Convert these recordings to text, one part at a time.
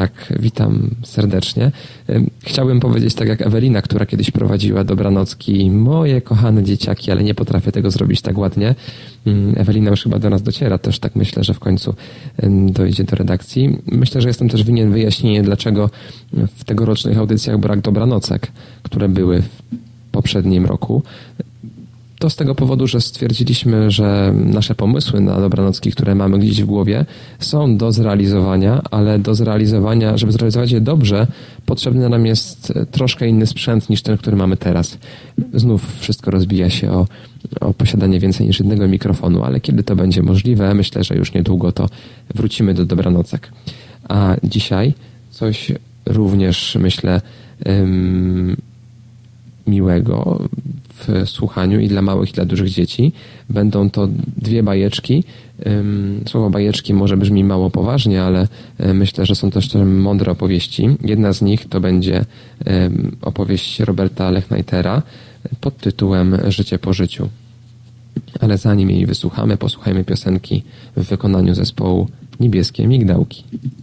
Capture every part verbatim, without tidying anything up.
Tak, witam serdecznie. Chciałbym powiedzieć tak jak Ewelina, która kiedyś prowadziła dobranocki. Moje kochane dzieciaki, ale nie potrafię tego zrobić tak ładnie. Ewelina już chyba do nas dociera, też tak myślę, że w końcu dojdzie do redakcji. Myślę, że jestem też winien wyjaśnienie, dlaczego w tegorocznych audycjach brak dobranocek, które były w poprzednim roku. To z tego powodu, że stwierdziliśmy, że nasze pomysły na dobranocki, które mamy gdzieś w głowie, są do zrealizowania, ale do zrealizowania, żeby zrealizować je dobrze, potrzebny nam jest troszkę inny sprzęt niż ten, który mamy teraz. Znów wszystko rozbija się o, o posiadanie więcej niż jednego mikrofonu, ale kiedy to będzie możliwe, myślę, że już niedługo to wrócimy do dobranocek. A dzisiaj coś również, myślę, um, miłego w słuchaniu i dla małych, i dla dużych dzieci. Będą to dwie bajeczki. Słowo bajeczki może brzmi mało poważnie, ale myślę, że są też mądre opowieści. Jedna z nich to będzie opowieść Roberta Lechnajtera pod tytułem Życie po życiu. Ale zanim jej wysłuchamy, posłuchajmy piosenki w wykonaniu zespołu Niebieskie Migdałki.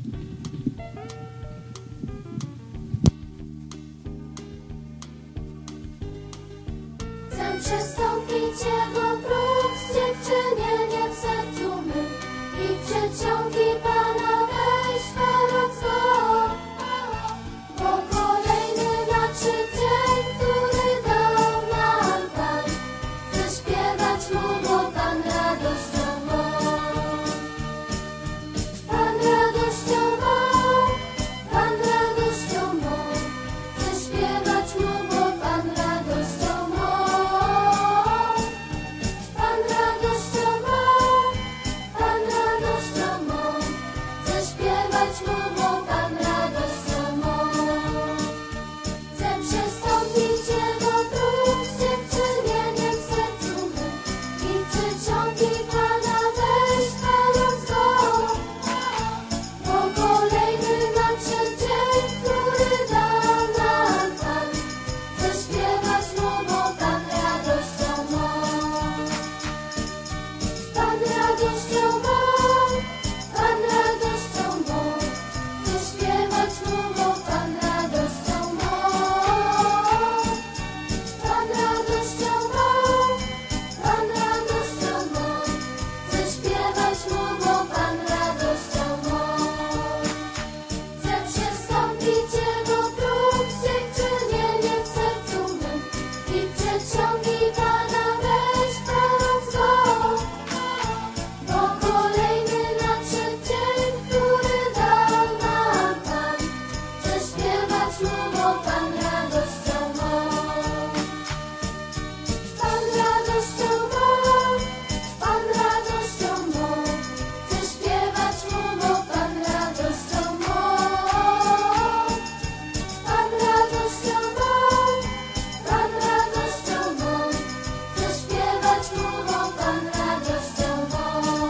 Przestąpić jego próg z dziewczynieniem w sercu mym i przedsionki Pana wejść w Herod bo kolejny nadszedł dzień, który dał nam Pan. Chcę śpiewać Mu, bo Pan radością mą. Pan radością mą, Pan radością mą. Chcę śpiewać Mu, bo Pan radością mą. Pan radością mą, Pan radością mą. Chcę śpiewać Mu, bo Pan radością mą. Chcę przestąpić Jego próg z dziewczynieniem w sercu mym i w przedsionki Pana wejść chwaląc Go. Bo kolejny nadszedł dzień, który dał nam Pan. Chcę śpiewać Mu, bo Pan radością mą. Pan radością mą, Pan radością mą. Chcę śpiewać Mu, bo Pan radością mą. Pan radością mą, Pan radością mą. Chcę śpiewać Mu, bo Pan radością mą. Chcę przestąpić Jego próg z dziękczynieniem w sercu mym i w przedsionki Pana wejść chwaląc Go. Bo kolejny nadszedł dzień, który dał nam Pan. Chcę śpiewać Mu, bo Pan radością mą. Pan radością mą, Pan radością mą. Chcę śpiewać Mu, bo Pan radością mą. Pan radością mą, Pan radością mą. Chcę śpiewać Mu, bo Pan radością mą.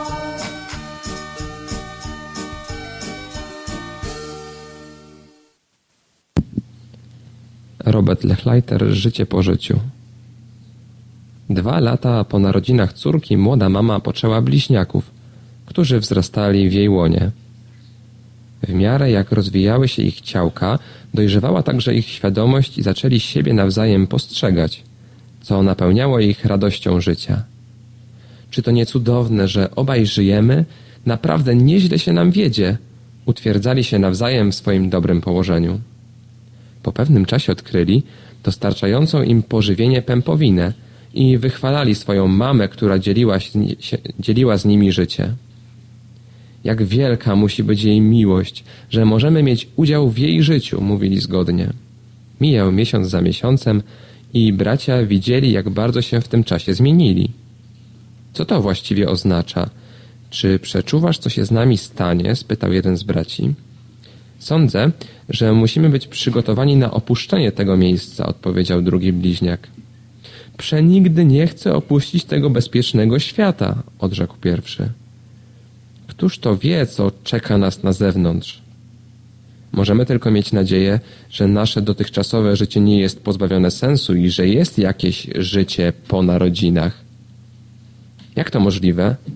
Robert Lechlajter, Życie po życiu. Dwa lata po narodzinach córki młoda mama poczęła bliźniaków, którzy wzrastali w jej łonie. W miarę jak rozwijały się ich ciałka, dojrzewała także ich świadomość i zaczęli siebie nawzajem postrzegać, co napełniało ich radością życia. Czy to nie cudowne, że obaj żyjemy, naprawdę nieźle się nam wiedzie, utwierdzali się nawzajem w swoim dobrym położeniu. Po pewnym czasie odkryli dostarczającą im pożywienie pępowinę i wychwalali swoją mamę, która dzieliła, się, dzieliła z nimi życie. Jak wielka musi być jej miłość, że możemy mieć udział w jej życiu, mówili zgodnie. Mijał miesiąc za miesiącem i bracia widzieli, jak bardzo się w tym czasie zmienili. Co to właściwie oznacza? Czy przeczuwasz, co się z nami stanie? Spytał jeden z braci. Sądzę, że musimy być przygotowani na opuszczenie tego miejsca, odpowiedział drugi bliźniak. Przenigdy nie chcę opuścić tego bezpiecznego świata, odrzekł pierwszy. Któż to wie, co czeka nas na zewnątrz? Możemy tylko mieć nadzieję, że nasze dotychczasowe życie nie jest pozbawione sensu i że jest jakieś życie po narodzinach. Jak to możliwe?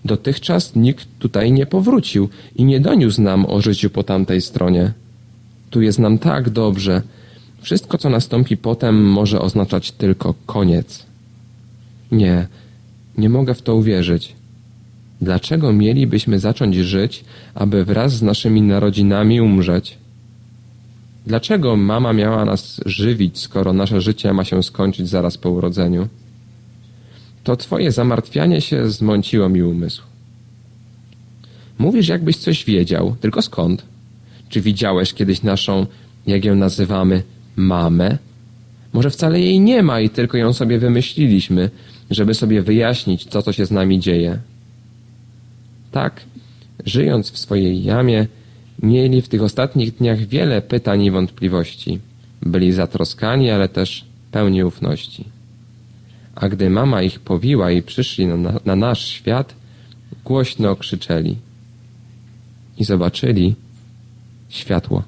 Dotychczas nikt tutaj nie powrócił i nie doniósł nam o życiu po tamtej stronie. Tu jest nam tak dobrze. Wszystko, co nastąpi potem, może oznaczać tylko koniec. Nie, nie mogę w to uwierzyć. Dlaczego mielibyśmy zacząć żyć, aby wraz z naszymi narodzinami umrzeć? Dlaczego mama miała nas żywić, skoro nasze życie ma się skończyć zaraz po urodzeniu? To twoje zamartwianie się zmąciło mi umysł. Mówisz, jakbyś coś wiedział, tylko skąd? Czy widziałeś kiedyś naszą, jak ją nazywamy, mamę? Może wcale jej nie ma i tylko ją sobie wymyśliliśmy, żeby sobie wyjaśnić, co to się z nami dzieje. Tak, żyjąc w swojej jamie, mieli w tych ostatnich dniach wiele pytań i wątpliwości. Byli zatroskani, ale też pełni ufności. A gdy mama ich powiła i przyszli na, na nasz świat, głośno krzyczeli. I zobaczyli światło.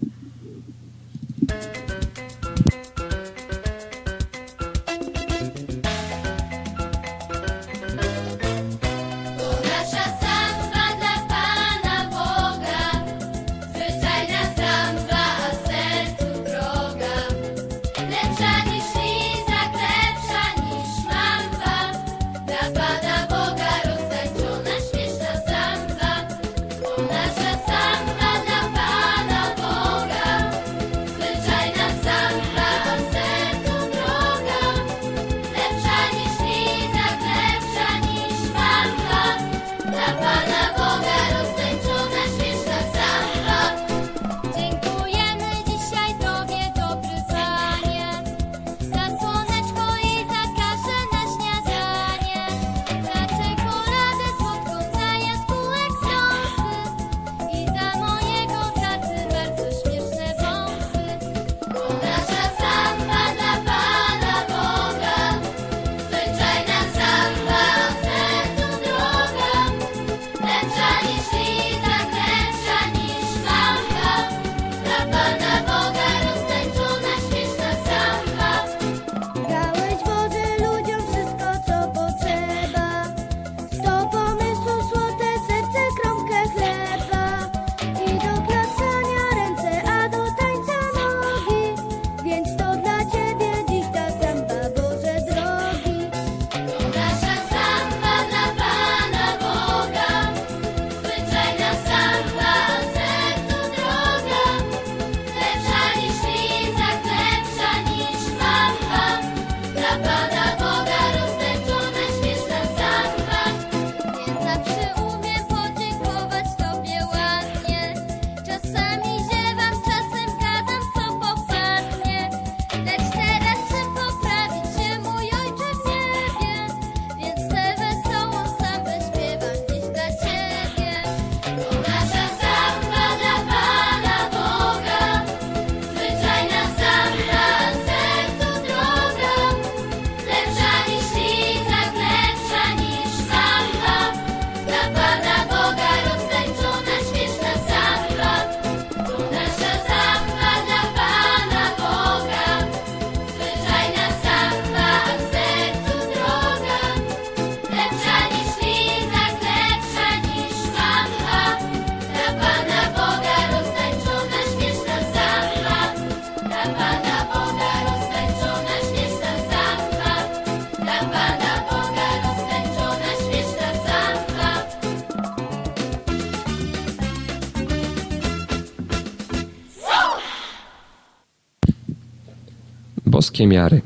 Boskie miary.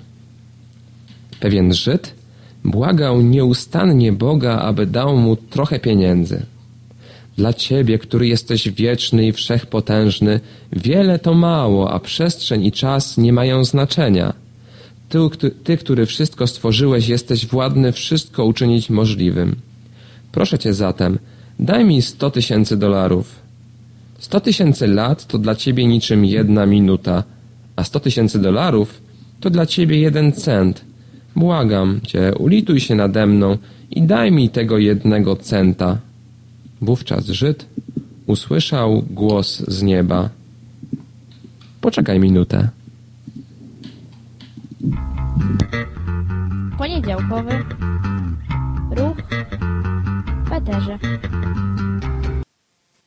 Pewien Żyd błagał nieustannie Boga, aby dał mu trochę pieniędzy. Dla Ciebie, który jesteś wieczny i wszechpotężny, wiele to mało, a przestrzeń i czas nie mają znaczenia. Ty, ty, który wszystko stworzyłeś, jesteś władny wszystko uczynić możliwym. Proszę Cię zatem, daj mi sto tysięcy dolarów. Sto tysięcy lat to dla Ciebie niczym jedna minuta, a sto tysięcy dolarów to dla Ciebie jeden cent. Błagam Cię, ulituj się nade mną i daj mi tego jednego centa. Wówczas Żyd usłyszał głos z nieba. Poczekaj minutę. Poniedziałkowy ruch w eterze.